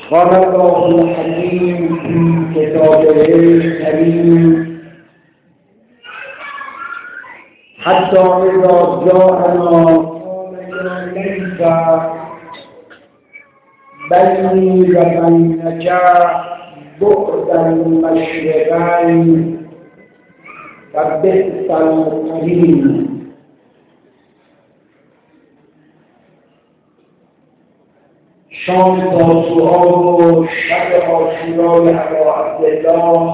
قال الله الحكيم في كتابه الكريم حتى إذا جاءنا قال ليس بيني وبينك بعد المشرقين فبئس القرين. شام تاسوعا و شب عاشورای ابا عبدالله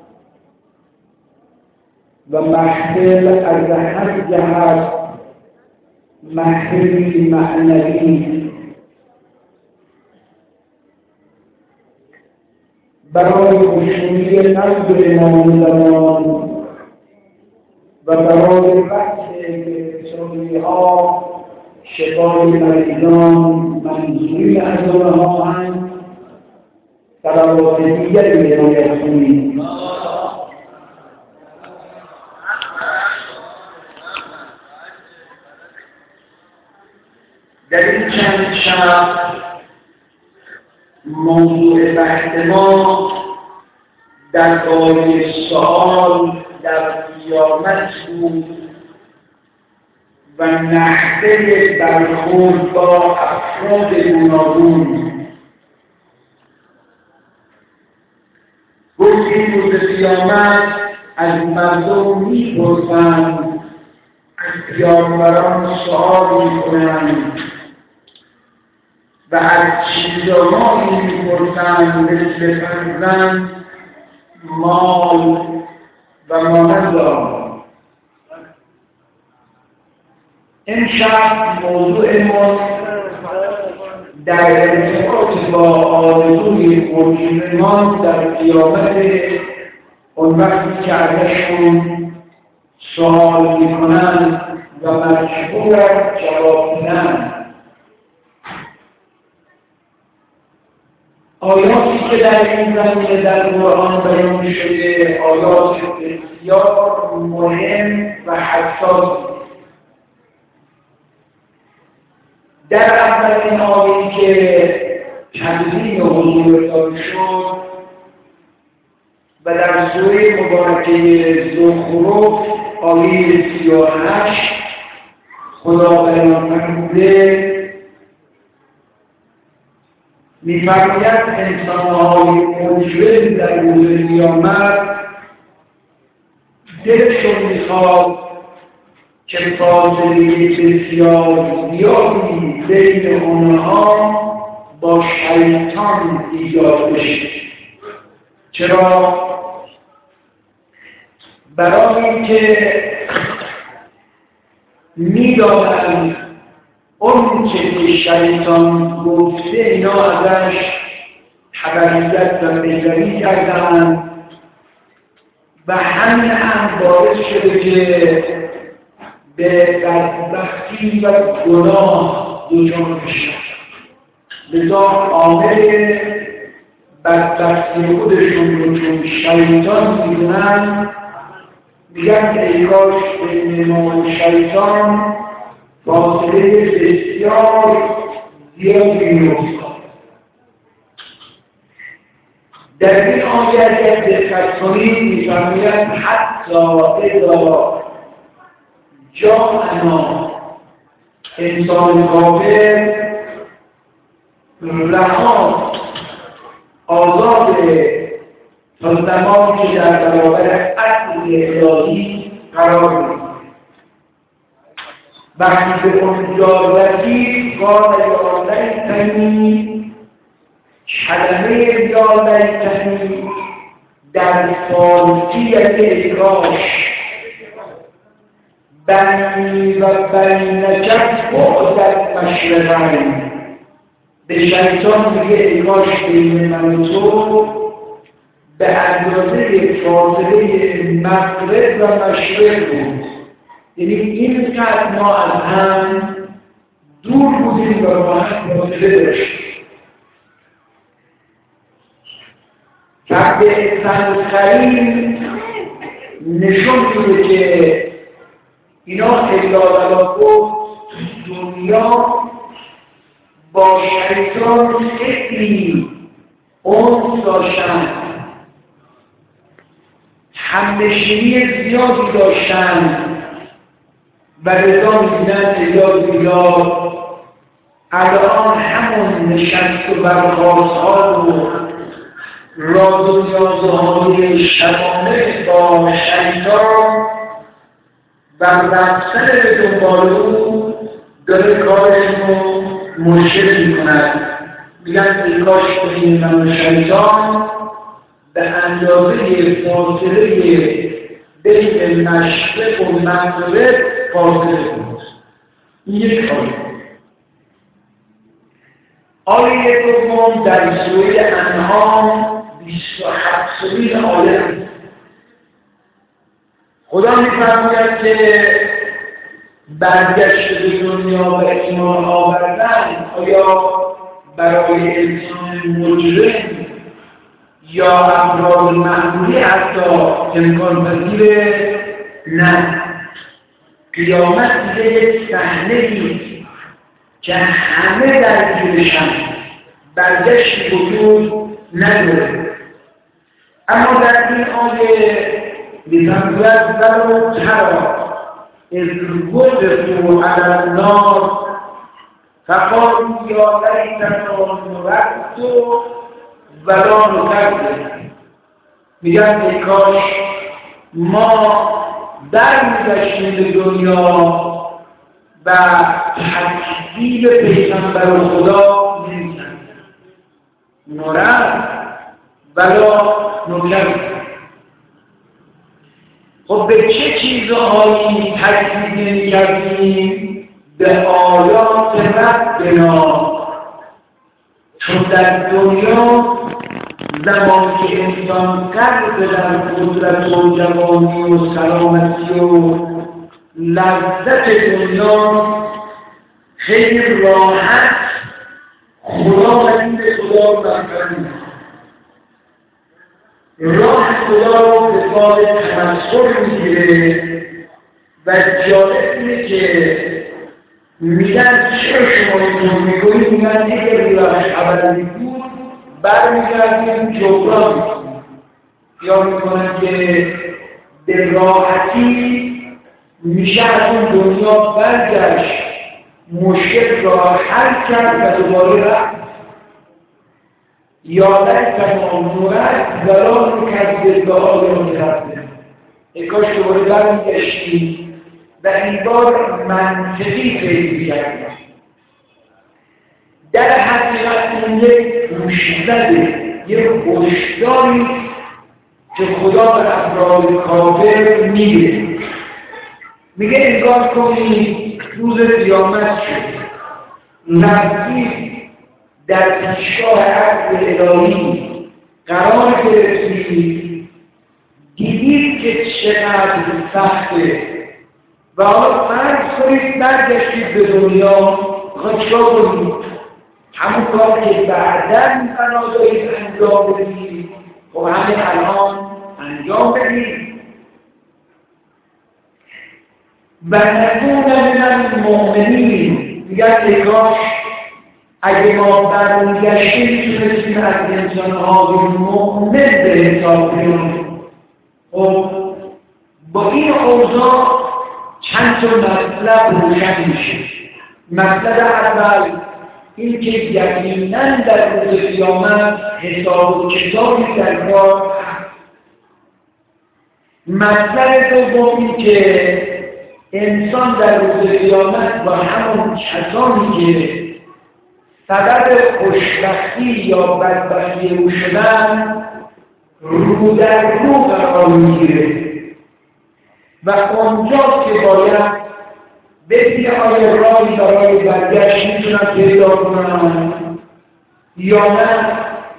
و محفل از هر جهت محفلی معنوی برای خشنودی نزد امام زمان و برای بحث اقتصادی‌ها شفای مریضان منظوری از آنها هم صلوات دیگری عنایت کنید. در این چند شب موضوع بحث ما درباره سؤال در قیامت بود و نحوه برخورد با افراد گوناگون. گفتیم روز قیامت از مردم می‌پرسند، از پیامبران سؤال می‌کنند و از چیزهایی می‌پرسند مثل فرزند، مال و مانند. امشب موضوع ما در ارتباط با آرزوی مجرمان در قیامت اون وقتی که ازشون سوال میکنند و مجبور جواب بدن. آیاتی که در این زمینه در قرآن بیان شده آیات بسیار مهم و حساس. در اولین آیه‌ای که تقدیم حضورتان شد و در سوره مبارکه زخرف آیه 38 خدا بیان فرموده می‌فرماید انسان‌های مجرم در روز قیامت دلشون می‌خواد که فاصله بسیار زیادی بین آنها با شیطان ایجاد بشه. چرا؟ برای اینکه می‌دانند اون که شیطان گفته اینا ازش تبعیت و پیروی کردند و همین هم باعث شده که به بدبختی و گناه دچار بشن. لذا عامل بدبختی خودشون رو چون شیطان میدونن میگن که ای کاش بین ما و شیطان فاصله بسیار زیادی می‌افتاد. در این آیه اگر دقت کنید می‌فرماید حتی اذا جاءنا انسان کافر رها آزاد تا زمانی که در برابر اصل الهی قرار بگیرد. وقتی به اونجا رسید قال یا لیتنی، کلمه یا لیتنی در فارسیت ای کاش بینی و بینک بعد المشرقین. به شیطان میگه ای کاش بین من و تو به اندازه فاصله مغرب و مشرق بود. یعنی این قدر ما از هم دور بودیم و با هم فاصله داشتیم. کعب سنخرین نشون میده که اینا الا گفت دنیا با شیطان خیلی اون داشتن، همنشینی زیادی داشتن و رضا می‌بینن ایاد الان همون نشست و برخاست‌ها و راز و نیازهای شبانه با شیطان و رفتن به دنبال او داره کارشون رو مشکل می‌کند. میگن ای کاش بین من و شیطان به اندازه فاصله بین مشرق و مغرب فاصله بود. این یک کاری. آیه دوم در سوره انعام 27 آیه است. خدا می‌فرماید که برگشت به دنیا و ایمان آوردن آیا برای انسان مجرم یا افراد معمولی حتی امکان پذیره؟ نه. قیامت دیگه یک صحنه‌ای که همه درگیرشن، برگشت وجود نداره. اما در این آیه می‌فرماید ولو تری اذ وقفوا علی النار فقالوا یا لیتنا نرد ولا نکذب. میگن ای کاش ما برمیگشتیم به دنیا و تکذیب پیغمبر خدا نمی‌کردیم. نرد ولا نکذب. خب به چه چیزهایی تکذیب نمی‌کردیم؟ به آیات ربنا. چون در دنیا زمانی که انسان غرق در قدرت و جوانی و سلامتی و لذت دنیا خیلی راحت خدا و دین خدا رو برمی‌دارد. راه خدا رو به باب تمسخر میگیره و جالب اینه که میگن چرا شما اینطور میکنید؟ میگن اگر راهش عملی بود برمیگردیم جبران میکنیم یا میکنن که به راحتی میشه از اون دنیا برگشت، مشکل را حل کرد و دوباره رفت. یا لیتنا نرد ولا نکذب بآیات ربنا. ای کاش دوباره برمیگشتیم و این بار منطقی پیدا کردیم. در حقیقت این یک گوشزده، یک هشداری که خدا به افراد کافر میگه. میگه انگار کنید روز قیامت شد، نزدیک در پیشگاه عدل الهی قرار گرفتید، دیدید که چقدر سخته و حالا فرض کنید برگشتید به دنیا، میخواید چیکار کنید؟ همون کار که بعداً بنا دارید انجام بدید خب همین الان انجام بدید. و نکون من المؤمنین. میگن ای کاش اگه ما برمیگشتیم میتونستیم از انسان‌های مؤمن به حساب بیاریم. خب با این اوضاع چند تا مطلب روشن میشه. مطلب اول این که یقیناً در روز قیامت حساب و کتابی در کار هست. مطلب دوم این که انسان در روز قیامت با همون کسانی که سبب خوشبختی یا بدبختی او شدن رو در رو قرار میگیره و اونجا که باید ببینه آیا راهی برای برگشت میتونن پیدا کنن یا نه.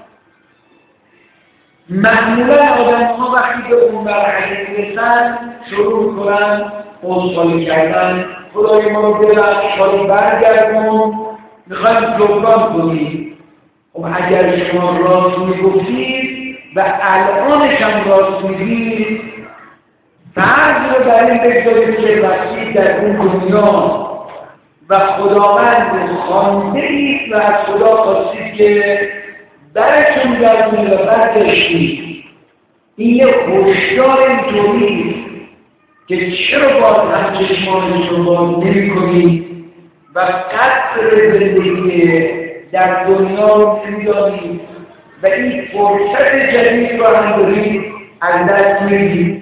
معمولا آدم‌ها وقتی به اون مرحله میرسن شروع کنن عذرخواهی کردن، خدای ما رو ببخش، حالی برگردون، میخوایم جبران کنیم. خب اگر شما راست میگفتید و الانش هم راست میگید، فرض رو در این بگذارید که وسیع در اون دنیا و خداوند خوانده اید و از خدا خواستید که براتون برمیگردونه و برگشتی. این یه هشدار اینطوری که چرا باز هم چشمانش رو باز نمی کنی و قدر زندگی در دنیا رو می‌دانی و این فرصت جدید رو هم داری از دست میدی.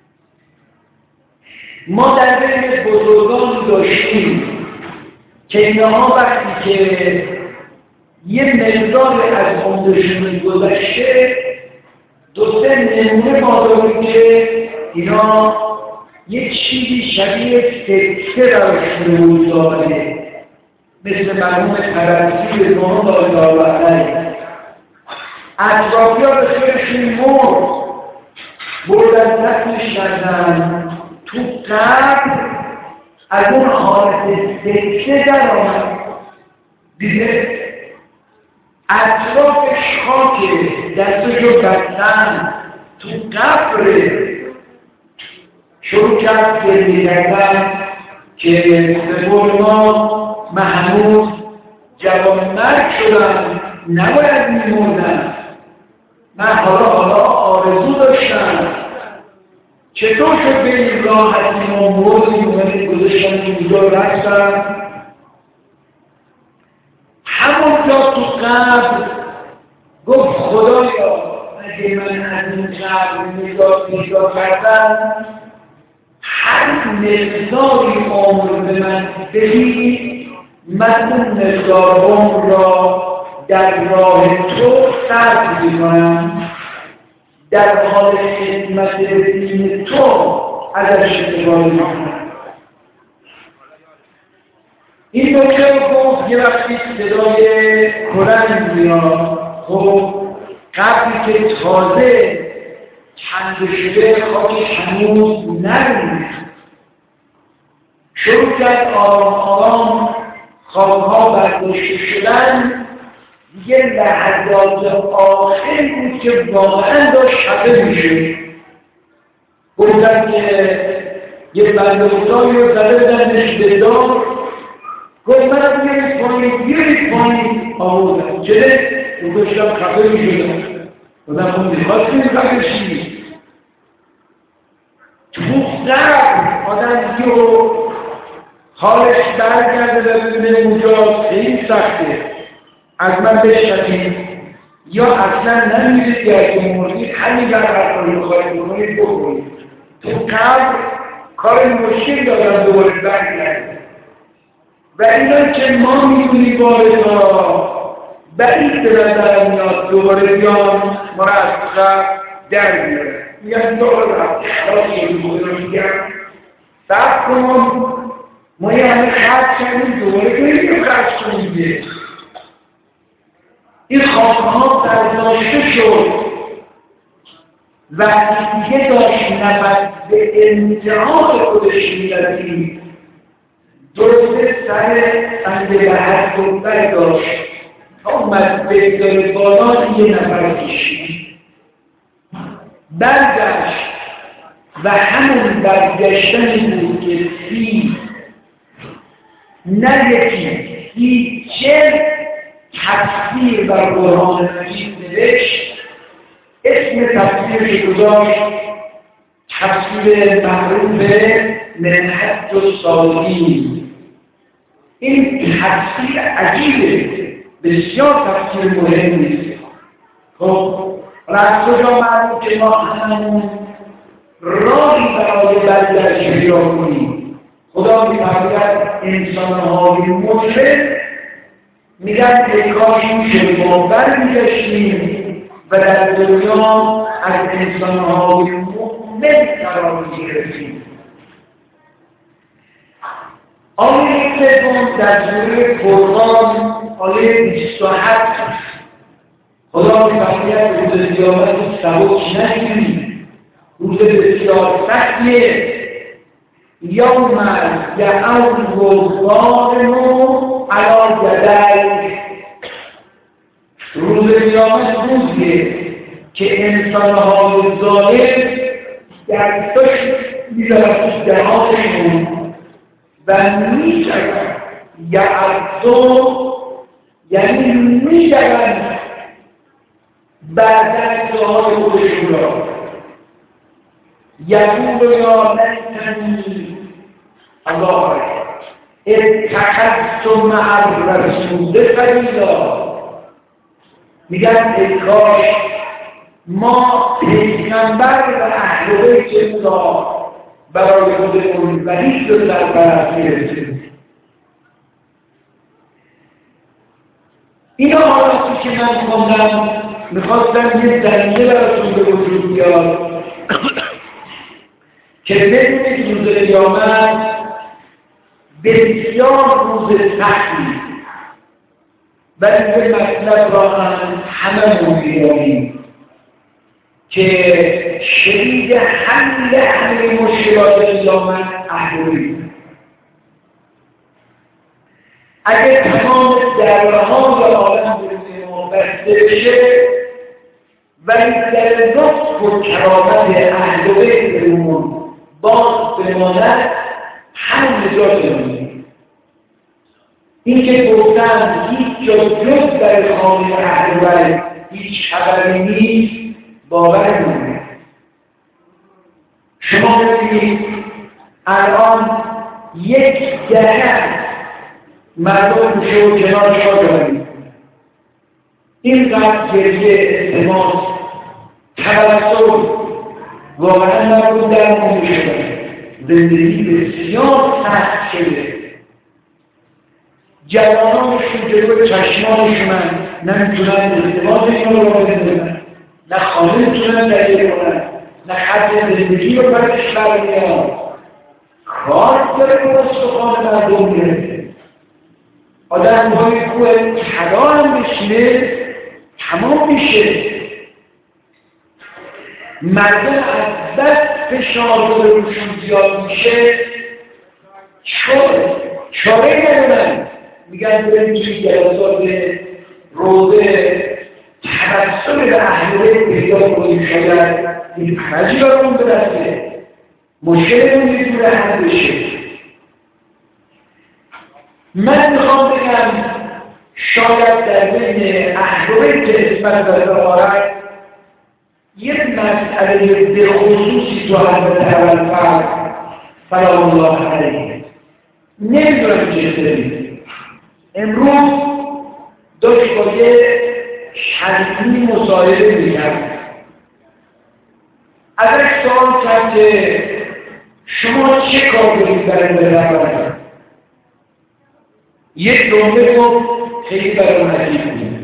ما در بین بزرگان داشتیم که اینها وقتی که یه مقدار از عمرشون گذشته دو سه نمونه ما داریم که اینا یه چیزی شبیه سکته براشون روی داره، مثل مرحوم طبرسی به نام داره. اطرافی ها به خیرشون مرد، بردن دستش کردن تو قبر، از اون حالت سکته در آمد دیگه اطرافش خاکه، دستشو بستن تو قبر. شروع کرد گریه کردن که به قول ما محمود جوانمرد شدن، نباید میموندن. من حالا آرزو داشتم چطور شد به این راحتی ما موردی اومده گذاشتن اینجا رفتن همونجا تو قبر گفت خدایا اگه من از این قبر نگاه کردم هر مقداری عمر به من بدی، من اون مقدار عمر را در راه تو صرف می‌کنم، در حال خدمت دین تو ازش استفاده می‌کنم. این نکته رو گفت یه وقتی صدای کلنگ میاد. خب قبلی که تازه کنده شده خاکش هنوز نرمید، شروع کرد آرام آرام خوابها برداشته شدن. دیگه لحظات آخری بود که واقعا داشت شبه میشه. گفتن که یه بنده خدایی رو زده بدنش به دار، گفت منم بیارید پایین آوردم چه؟ گفتم خبه میشدم گفتم خود میخواستیم خبه شید تو قبر آدم که حالش برگرده و ببینه اونجا خیلی سخته، از من بشنید یا اصلا نمیدید یا اگه مردید همین برقرار رو خواهید بکنید بکنید. تو قبر کار مشکل دادن دوباره برگرده و اینا که ما میدونی واردا بعید به نظر میاد دوباره بیان ما را از قبر در بیاره. میگن دوباره رفت خلاص رو میگم صبر کن، ما یه همه خرد کنیم دوباره کنیم خرد کنیم. این خوابها برداشته شد وقتی دیگه داشت نفس به امتحان خودش میرسید، درسته سر سنده به حد و برداشت تا اومد بگذاره بالا یه نفر کشید برگشت و همون برگشتنی بود که نه یکی چه تفسیر بر قرآن مجید نوشت. اسم تفسیرش گذاشت تفسیر معروف منهج الصالحین. این تفسیر عجیبه، بسیار تفسیر مهمی. خب از کجا معلوم که ما همون راهی برای برگشت پیدا کنیم؟ خدا می‌فرماید انسان‌های مؤمن میگن که کاش میشه ما برمیگشتیم و در دنیا از انسان‌های مؤمن قرار می‌گرفتیم. آیه سوم در سوره فرقان آیه 27 خدا می‌فرماید روز قیامت سبک نگیرید، روز بسیار سختیه. یوم یعض الظالم علی یدیه، روز قیامت روزیه که انسان‌های ظالم دستش می‌ذارن تو دهانشون و می‌شوند یعض یعنی می‌شوند بعد دعای خودشون را یقول یا لیتنی الله اتخذت مع الرسول خلیلا، میگن ای کاش ما پیغمبر و اهل بیت را برای خودمون ولی رو در برد میرسیم. اینا حالاتی که من خوندم میخواستم یه دلیل براتون به وجود بیاد که بدونید روز قیامت بسیار روز سختی، ولی به مطلب را همه بیاریم که شدید همه مشکلات قیامت اهلی. اگر تمام درهای عالم بسته بشه ولی در لطف و کرامت اهل بیتمون باز بماند، همون نجات می‌دیم. این که گفتن هیچ جا جز در خانه اهل بیت هیچ خبری نیست، باور نمی‌کنید. شما ببینید الان یک دهه مردم گوشه و کنارش را دارید، اینقدر گریه التماس توسل واقعا مردم در نمی شدن. زندگی بسیار سخت شده، جوانانشون جلو چشمانشونن، نمیتونن ازدواجشون رو بزنن، نه خانه میتونن تهیه کنن، نه خط زندگی رو برش برمیان، کار داره با استخوان مردم میرسه. آدم های کوه طلا هم بشینه تمام میشه. مردم از دست فشار رو روشون زیاد میشه، چاره ندارن. میگن بریم توی جلسات روزه توسل به اهل بیت پیدا کنیم، شاید این حرجی برامون برسه، مشکلمون میتونه حل بشه. من میخوام بگم شاید در بین اهل بیت اسمت و زهارت یک مسئله به خصوصی تو حضرت ابوالفضل سلام الله علیه نمیدونم چه دارید. امروز داشت با یه شریعی مصاحبه می‌کرد، ازش سوال کرد که شما چه کار دارید برای بهتر؟ یک جمله گفت خیلی برای عجیب بود،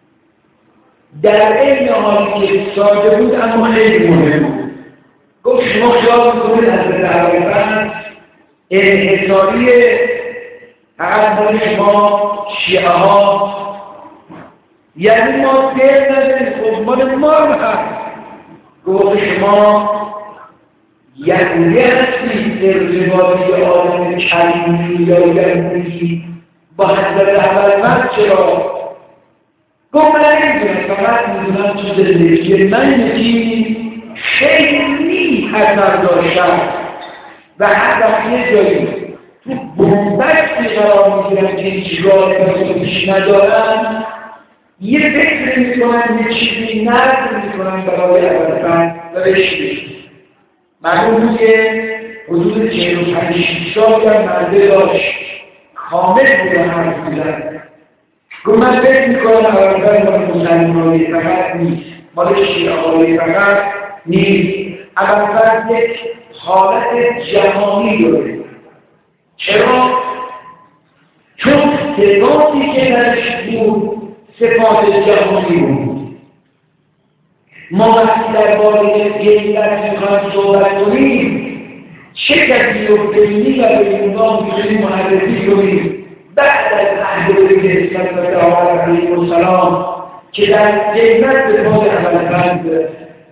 در این حالی که ساده بود اما خیلی مهم بود. گفت شما خیال میکنید از ابوالفضل انحصاری فقط مال شما شیعه ها، یعنی ما دل نداریم، خب مال ما هست. گفت شما یهودی هستید، ارتباطی آدم کلیمی یا یهودی با حضرت ابوالفضل چرا؟ گفت من نمیدونم، فقط میدونم تو زندگی من یکی خیلی حضر داشتم و حتی یه جایی تو بومبستی قرار میگیرم که هیچ راه پیش ندارم، یه فکر میکنم یه چیزی نرد میکنم برای ابوالفضل و بهش معلوم که حدود 45 سال در مرده داشت، کامل بوده حرف میزن. گفت من فکر میکنم ابوالفضل مال مسلمانی فقط نیست، مال شیعه‌ای فقط نیست، ابوالفضل یک حالت جهانی داره. چرا؟ چون صفاتی که درش بود صفات جهانی بود. ما وقتی درباره غیبت میخوایم صحبت کنیم، چه کسی رو ببینی و به اونها میتونیم معرفی کنیم بعد از اهل بیت اسمت و علیه السلام که در غیبت به پای ابوالفضل،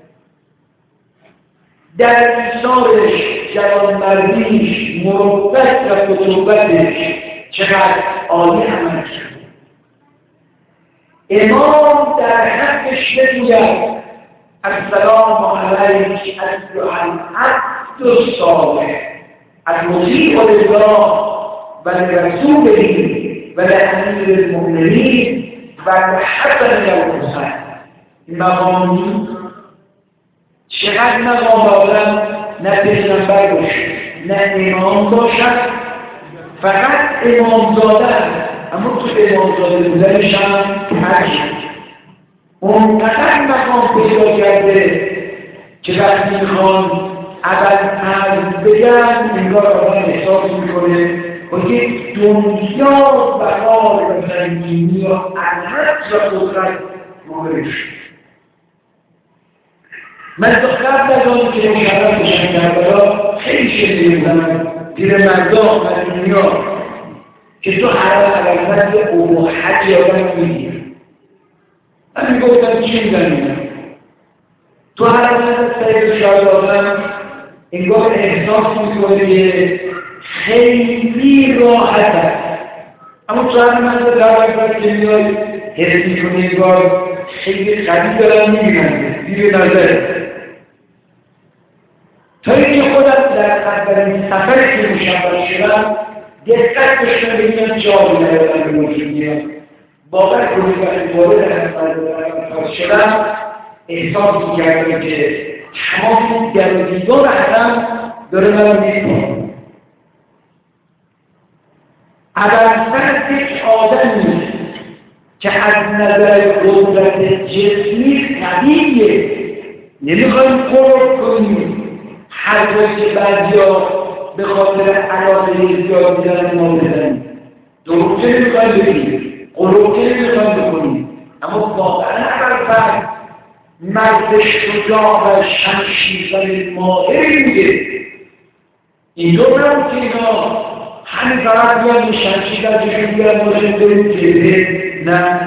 در ایثارش، جوانمردیش، مروت و فتوبتش چقدر عالی عمل کرد. امام در حقش بگوید السلام علیک ایها العبد الصالح المطیع لله و لرسوله و لامیر المؤمنین و لحسن الحسین. این مقامی چقدر مقام آدم نه پیغمبر باشه نه امام باشد، فقط امامزاده است، اما تو امامزاده بودنش هم ترشد اونقدر مقام پیدا کرده که وقتی میخوان ابوالفضل بگن انگار آدم احساس میکنه و یک دنیا بقار و زنگینی و عظمت و قدرت مهرش. من تا قبل از آن که مشرف بشن کربلا خیلی شکلی بودم دیر مردم و دنیا که تو حرام ابوالفضل ابهت یادم میگیر. من میگفتم چی میزنیم؟ تو حرام سید شاید آدم انگار احساس میکنه که خیلی راحت است، اما تو حرام ابوالفضل که میاد حس میکنه انگار خیلی قوی دارم میبینم دیر نظر. تا اینکه خودم در اولین سفری که مشاور شدم دقت داشتم ببینم جا بودم موجودیه باور کنید وقتی وارد ابوالفضل شدم احساس میکردم که تمام در و دیوار حرم داره من میکنم. ابوالفضل یک آدم نیست که از نظر قدرت جسمی قویه، نمیخوایم قرب کنیم هر جایی که بعضیا به خاطر علاقه زیاد می‌دارن ما بزنیم، دروغ نمیخوایم بگیم، قلوب نمیخوایم بکنیم، اما واقعا ابوالفضل مرد شجاع و شمشیرزن ماهری بوده. اینطور نبود که اینا همین فقط بیان شمشیر در جشن بیان باشن بریم جبهه، نه.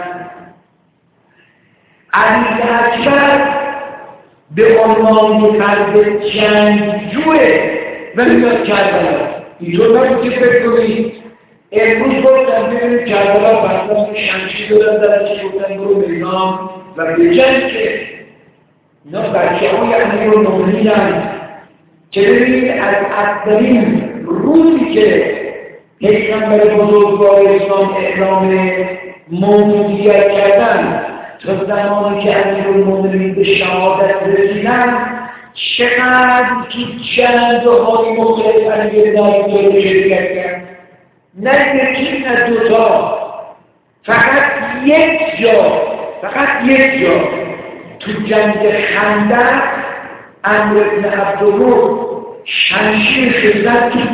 علی اکبر به عنوان فرد جنگجوه و میاد کربلا. اینطور نبود که فکر کنید امروز گفتن ببینید کربلا برداشت شمشیر دادن درش گفتن برو میدان و به جنگ که اینا بچه های امیرالمومنین که ببینید از اولین روزی که پیغمبر بزرگوار اسلام اعلام موعودیت کردن تا زمانی که امیرالمومنین به شهادت رسیدن چقدر تو جنگ‌های مختلف امیرالمومنین شرکت کرد. نه یکی نه دوتا، فقط یک جا تو جنگ خندق عمرو بن عبدالله شمشیر شدن تو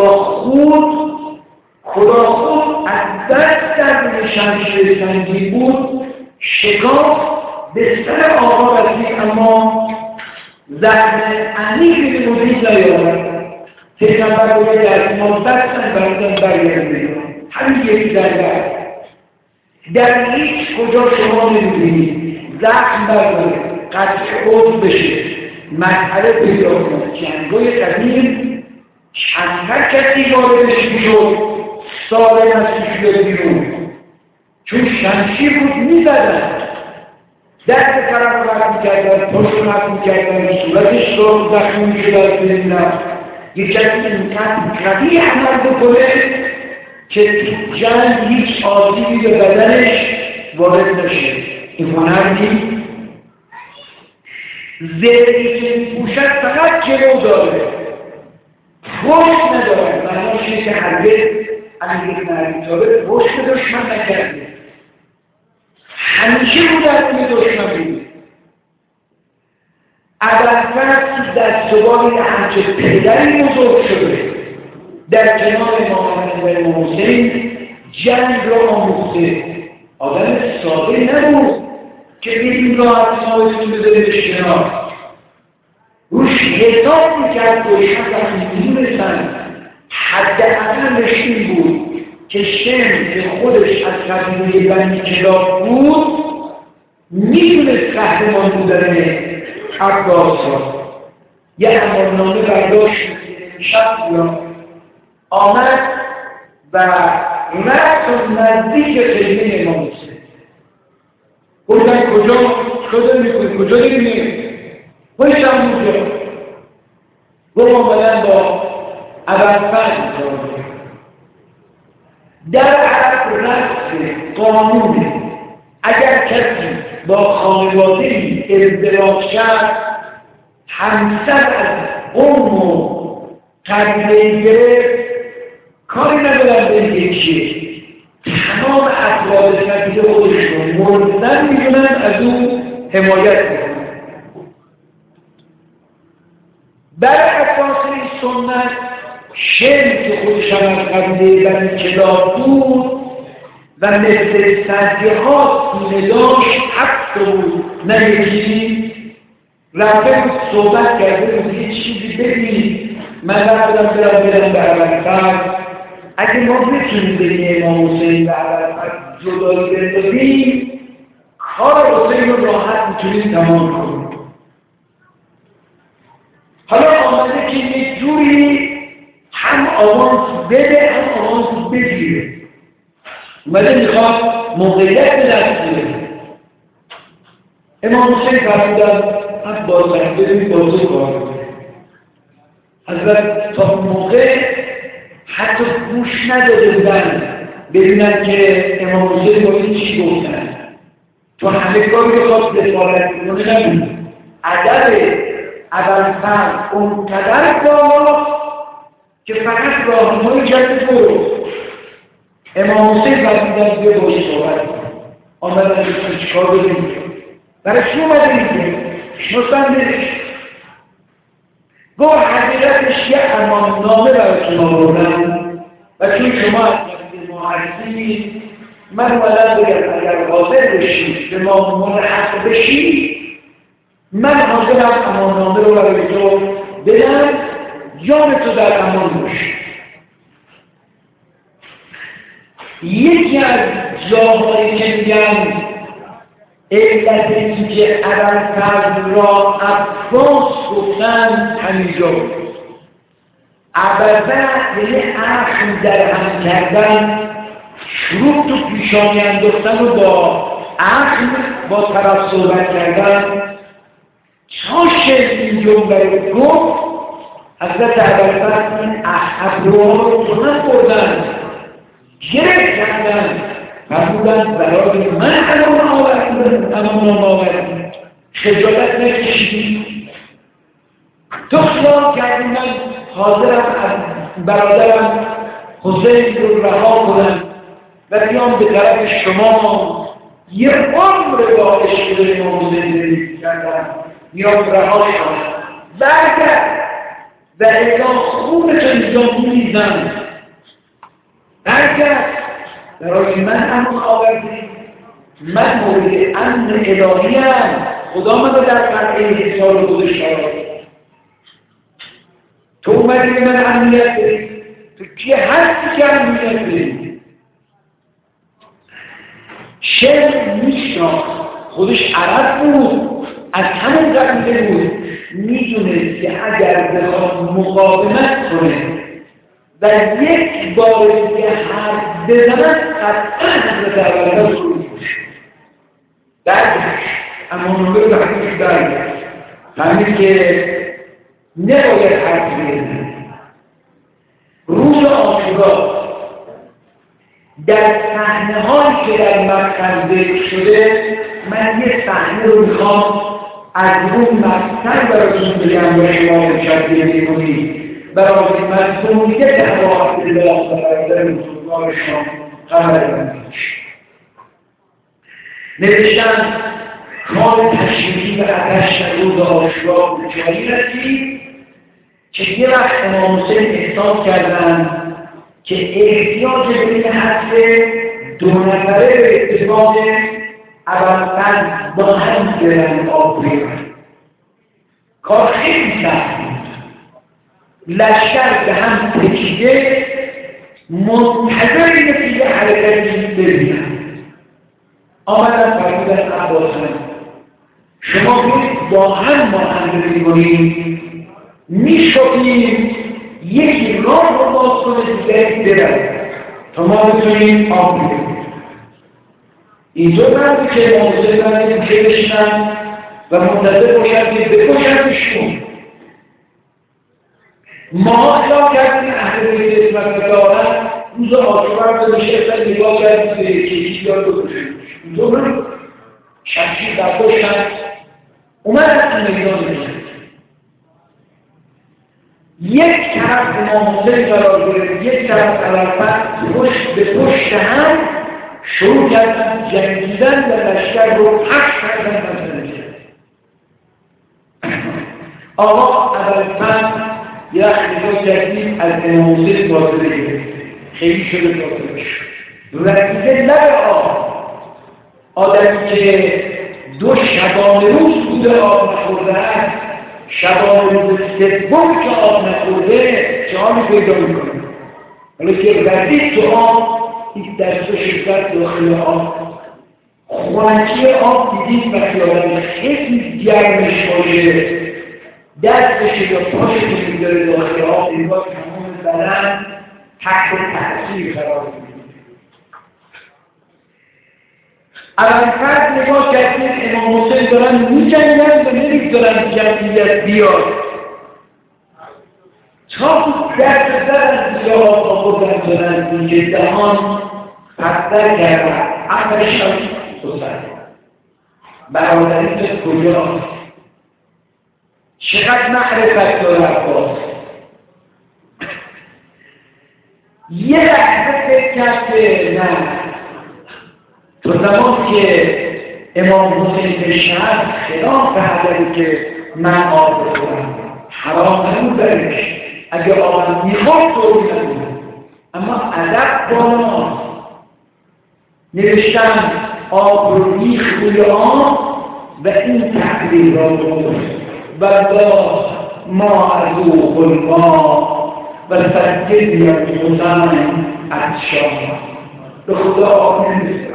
کلاهخود از دست در شمشیر سنگی بود شکاف به سر آقا رسید، اما زخم عمیقی به وجود نیاورد. پیغمبر باید در مدتن براتون برگردید همین یک ضربه در هیچ کجا شما نمی‌بینید زخم برداره قطع عضو بشه مسئله پیدا کنه. جنگای قدیم چندتر کسی واردش میشد سالم از توش بیرون، چون شمشیر بود میزدن دست طرف رو رد میکردن، پشت رو رد میکردن، صورتش رو زخمی میشد ببینم. یک کسی اینقدر قوی عمل بکنه که تو جنگ هیچ آسیبی به بدنش وارد نشه. این هنر نیست. زری که میپوشد فقط جلو داره، پشت نداره. معناش اینه که هرگز علی بن ابی طالب پشت دشمن نکرده، همیشه رو دست دشمن بود. ابوالفضل دستواری همچه پدری بزرگ شده در کنار امام حسین جنگ را آموخته. آدم ساده نبود که بیدیم راحت سایتون بذاریدش کنار، روش حساب میکرد دشمن وقتی میدونستن حداقلش این بود که شم که خودش از قبیله بنی کلاب بود میدونست قهرمان بودن عباس را. یه امارنامه برداشت شب آمد و رفت نزدیک خیمه امام حسین. گفتن کجا میکنی؟ کجا نمی‌بینی؟ باید هم اونجا. گفت آمدن با ابوالفضل در عرب رسم قانونه اگر کسی با خانواده ازدواج کرد، همسر از قوم و قبیله گرفت، کاری ندارن به یکیه، تمام افراد قبیله خودشون مردن میدونن از او حمایت میکنن. بر اساس این سنت شن که خودش هم از قبیله بنی کلاب بود و مثل سدیه ها سینه داشت، حق بود نه یکی، رفته بود صحبت کرده بود یه چیزی بگید، من رفتم برم به عربستان، اگه ما بتونیم بین امام حسین و عربستان جدایی بندازیم، کار حسین رو راحت میتونیم تمام کنیم. حالا آمده که یک جوری هم آوانس بده هم آوانس بگیره، اومده میخواد موقعیت به دست بیاره. امام حسین فرمودن هم بازرگی ببینید بازو کار کنه. حضرت تا موقع حتی گوش نداده بودن ببینن که امام حسین باید چی گفتن، تو همه کاری رو خواست دفاعت کنه نبود. ادب اول‌فرد اونقدر بالاست که فقط راهنمایی کرده برو. امام حسین فرمودن بیا باید صحبت کنه. آمدن چیکار بکنیم؟ برای چی اومده میگه؟ مستندش گفت حقیقتش یه اماننامه براتون آوردم و چون شما از ما هستید من اومدم بگم اگر حاضر بشید به ما ملحق بشید، من حاضرم اماننامه رو برای تو بدم، جان تو در امان باشید. یکی از جاهایی که میگم علت اینکه ابوالفضل را عباس گفتن همینجا بود. ابوالفضل یعنی اخم در هم کردن، شروع تو پیشانی انداختن و با اخم با طرف صحبت کردن. تا شیخ این جمله رو گفت حضرت ابوالفضل این ابروها رو کنن بردن گرفت کردن فرمودن برای من امان آوردی، خجالت نکشیدی، تو خیال کردی من حاضرم از برادرم حسین رو رها کنم و بیام به طرف شما یه عمر با عشق به امام حسین زندگی کردم، بیام رها کنم برگرد و اگه خونتو اینجا میریزم برگرد برای من امان آوردی، من مورد امن الهی هم، خدا من رو در قطعه حساب گذاشته. تو اومدی به من امنیت بدی، تو کی هستی که امنیت بدی؟ شعر میشناخت، خودش عرب بود، از همون قبیله بود، میدونست که اگر بخواد مقاومت کنه و یک بار دیگه حرف بزنن قطعا حضرت ابوالفضل رو می‌کشه. درگشت اما نمبر رو حقیقش درگشت همین که نباید حرف بزنن. روز عاشورا در صحنه‌هایی که در مقطع ذکر شده، من یه صحنه رو میخوام از اون مقطع براتون بگم و شما مشاهده می‌کنید. برای مضمونیت حواس الله برادر مسلمان شما خبر بندیش نوشتن کار تشریفی و عدش روز عاشورا به جایی رسید که یه وقت امام حسین احساس کردن که احتیاج به این حرف دو نفره به اتفاق ابوالفضل با هم برن آب بیارن. کار خیلی سخت بود، لشکر به هم تکیده، منتظر اینه که یه حرکتی ببینن. آمدن فرمودن عباسان شما باید با هم معامله کنید، میشویم یکی راه رو باز کنه دیگری برد تا ما بتونیم آب بگیریم. اینطور نبود که موضوع باید که بشنن و منتظر باشد که بکشندشون. ما اطلاع کردیم اهل بیت اسمت دارن روز عاشورا رو میشه اصلا نگاه کردیم که یکی یاد بکشیم. اینطور نبود. شمشیر برداشتن اومد از میدان جنگ. یک طرف امام حسین قرار گرفت، یک طرف ابوالفتح، پشت به پشت هم شروع کردن جنگیدن و لشکر رو پخش کردن و زنده. آقا ابوالفتح یه اختیار جدید از امام حسین فاصله گرفت، خیلی شده فاصله شد و دیگه لب آدمی که 2 شبانه روز بوده آب نخورده است، شبانه روز سوم که آب نخورده چه حالی پیدا میکنه؟ حالا که وردید تو آب این دست و شدت داخل آب خونکی آب دیدید و خیالن خیلی گرمش باشه دستش یا پاشش میداره داخل آب این با تمام بدن تحت تأثیر قرار می‌گیره. ابوالفتح نگاه کردید امام حسین دارن می‌جنگن و نمی‌ذارن جمعیت بیاد. تا دست زدن یا آوردن زدن که دهان پستر کردن اولش هم بسر برادری کجاست؟ چقدر معرفت داره عباس؟ یه لحظه فکر کرد که نه تو زمان که امام حسین به شهر خلاف حضری که من آب بخورم حرام نمون درش اگه آب میخواد طوری نمون اما ادب بالاست نوشتن آب رو ریخ روی آب و این تقدیر را درست بلا ما از او خلما و سجدی از حسین از شاه به خدا آب نمیستن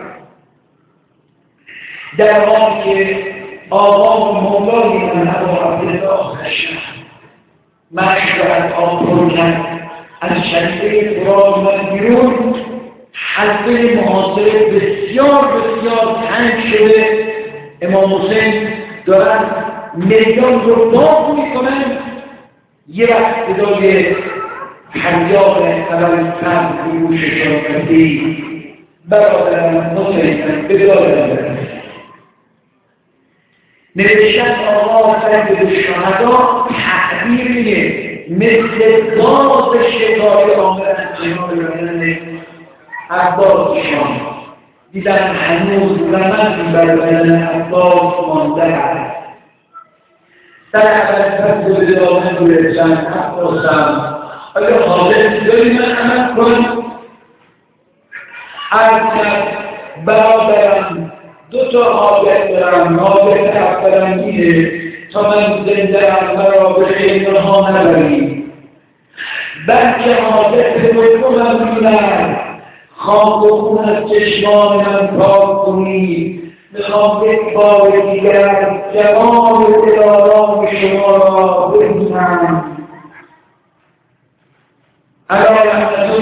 در حال که آقا مولای من ابو عبدالله خشم مشک از آب پر کرد از شریفه فراد من بیرون حلقه محاصره بسیار بسیار تنگ شده امام حسین دارن میدان رو باز میکنن یه وقت صدای فریاد ابوالفتح به گوششان رسید برادرم حسین بدارم نوشتن آقا سید شهدا تعبیر میگه مثل گاز شکاری آمد از جناب رسول عباسشان دیدن هنوز زمن بر بدن عباس مانده است در ابوالفتح به دامن گرفتن عباسم آیا حاضر داری من عمل کنم؟ عرض برادرم 2 حاجت دارم حاجت اولم اینه تا من زنده مرا به خیمه ها نبریم بلکه حاجت دومم اینه خاک و خون از چشمان من پاک کنید میخوام یک بار دیگر جمال و دلارام شما